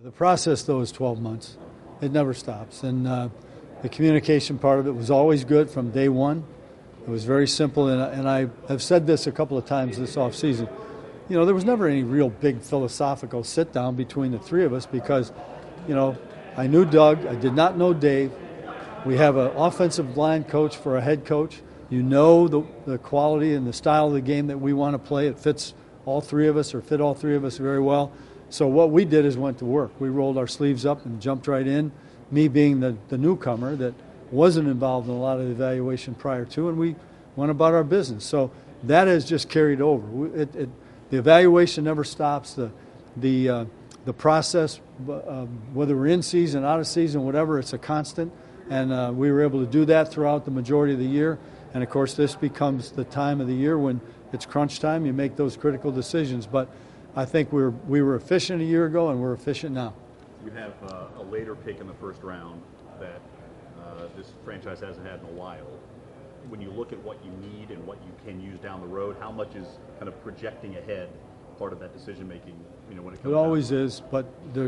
The process, though, is 12 months. It never stops. And the communication part of it was always good from day one. It was very simple, and I have said this a couple of times this offseason. You know, there was never any real big philosophical sit-down between the three of us because, you know, I knew Doug. I did not know Dave. We have an offensive line coach for a head coach. You know the quality and the style of the game that we want to play. It fits all three of us or fit all three of us very well. So what we did is went to work. We rolled our sleeves up and jumped right in, me being the newcomer that wasn't involved in a lot of the evaluation prior to, and we went about our business. So that has just carried over. The evaluation never stops. The process, whether we're in season, out of season, whatever, it's a constant. And we were able to do that throughout the majority of the year. And, of course, this becomes the time of the year when it's crunch time. You make those critical decisions. But I think we were efficient a year ago, and we're efficient now. You have a later pick in the first round that this franchise hasn't had in a while. When you look at what you need and what you can use down the road, how much is kind of projecting ahead part of that decision-making, you know, when it comes It always is, but there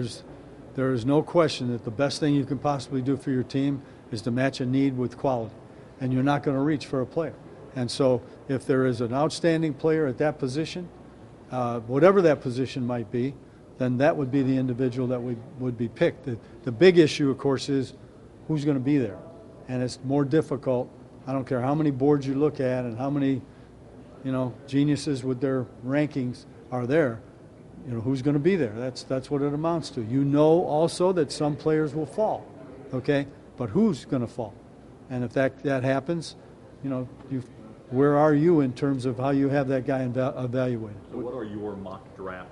is no question that the best thing you can possibly do for your team is to match a need with quality, and you're not going to reach for a player. And so if there is an outstanding player at that position, whatever that position might be, then that would be the individual that would be picked. The big issue, of course, is who's going to be there. And it's more difficult. I don't care how many boards you look at and how many, you know, geniuses with their rankings are there. You know, who's going to be there? That's what it amounts to. You know also that some players will fall, okay? But who's going to fall? And if that happens, you know, where are you in terms of how you have that guy evaluated? So what are your mock draft?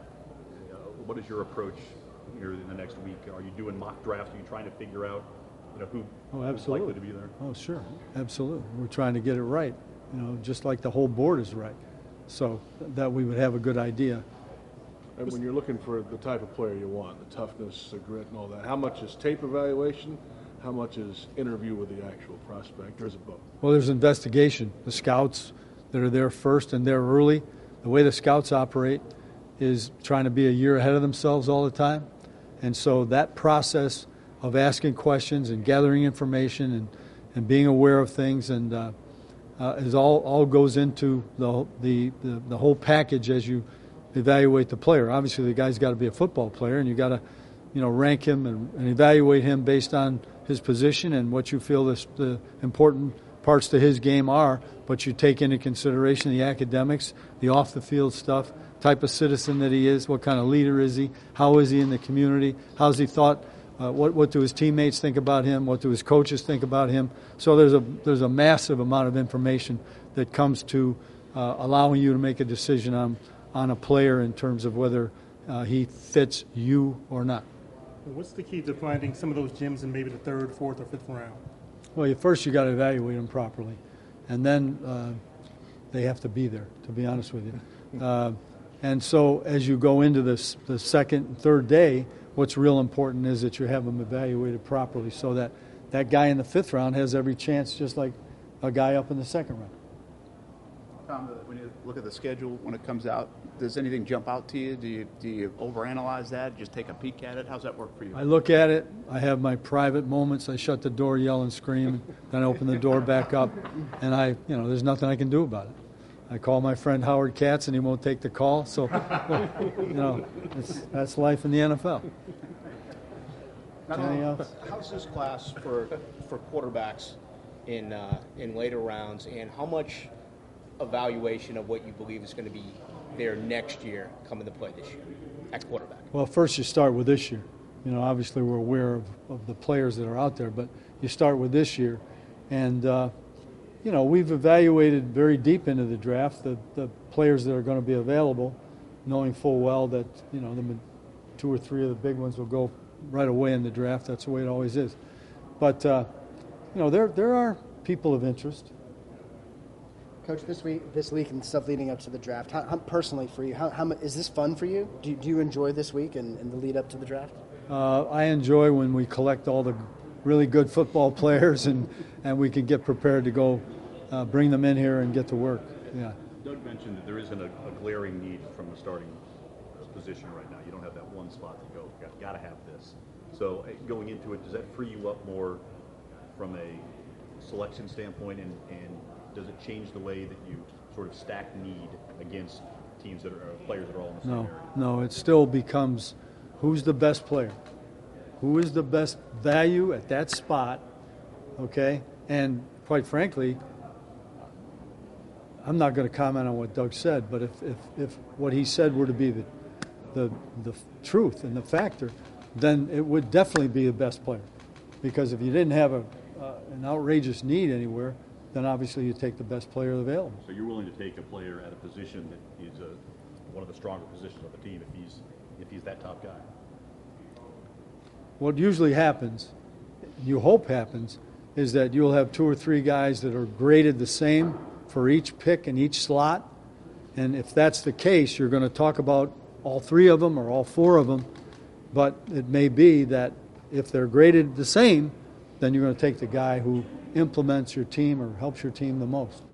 What is your approach here in the next week? Are you doing mock drafts? Are you trying to figure out, you know, who's likely to be there? Oh, sure. Absolutely. We're trying to get it right, you know, just like the whole board is right, so that we would have a good idea. And when you're looking for the type of player you want, the toughness, the grit, and all that, how much is tape evaluation? How much is interview with the actual prospect? Or is it both? Well, there's investigation. The scouts that are there first and there early, the way the scouts operate is trying to be a year ahead of themselves all the time. And so that process of asking questions and gathering information and being aware of things and is all goes into the whole package as you evaluate the player. Obviously, the guy's got to be a football player, and you got to, you know, rank him and evaluate him based on his position and what you feel the important parts to his game are. But you take into consideration the academics, the off-the-field stuff, type of citizen that he is, what kind of leader is he, how is he in the community, how's he thought, what do his teammates think about him, what do his coaches think about him. So there's a massive amount of information that comes to allowing you to make a decision on a player in terms of whether he fits you or not. What's the key to finding some of those gems in maybe the third, fourth, or fifth round? Well, first you got to evaluate them properly, and then they have to be there, to be honest with you. And so as you go into the second and third day, what's real important is that you have them evaluated properly so that that guy in the fifth round has every chance just like a guy up in the second round. Tom, when you look at the schedule when it comes out, does anything jump out to you? Do you overanalyze that? Just take a peek at it? How's that work for you? I look at it. I have my private moments. I shut the door, yell and scream, then I open the door back up, and there's nothing I can do about it. I call my friend Howard Katz, and he won't take the call. So, that's life in the NFL. Anything else? How's this class for quarterbacks in later rounds, and how much evaluation of what you believe is going to be there next year come into play this year at quarterback? Well, first you start with this year. You know, obviously we're aware of the players that are out there, but you start with this year. And, we've evaluated very deep into the draft the players that are going to be available, knowing full well that, the 2 or 3 of the big ones will go right away in the draft. That's the way it always is. But, there are people of interest. Coach, this week and stuff leading up to the draft, how personally for you, how is this fun for you? Do you enjoy this week and the lead up to the draft? I enjoy when we collect all the really good football players and we can get prepared to go bring them in here and get to work. Yeah. Doug mentioned that there isn't a glaring need from the starting position right now. You don't have that one spot to go. Got to have this. So going into it, does that free you up more from a selection standpoint, and does it change the way that you sort of stack need against teams that are players that are all in the same area? No, it still becomes who's the best player, who is the best value at that spot, okay? And quite frankly, I'm not going to comment on what Doug said, but if what he said were to be the truth and the factor, then it would definitely be the best player. Because if you didn't have an outrageous need anywhere, then obviously you take the best player available. So you're willing to take a player at a position that is one of the stronger positions of the team if he's that top guy? What usually happens, you hope happens, is that you'll have 2 or 3 guys that are graded the same for each pick in each slot. And if that's the case, you're going to talk about all 3 of them or all 4 of them. But it may be that if they're graded the same, then you're going to take the guy who implements your team or helps your team the most.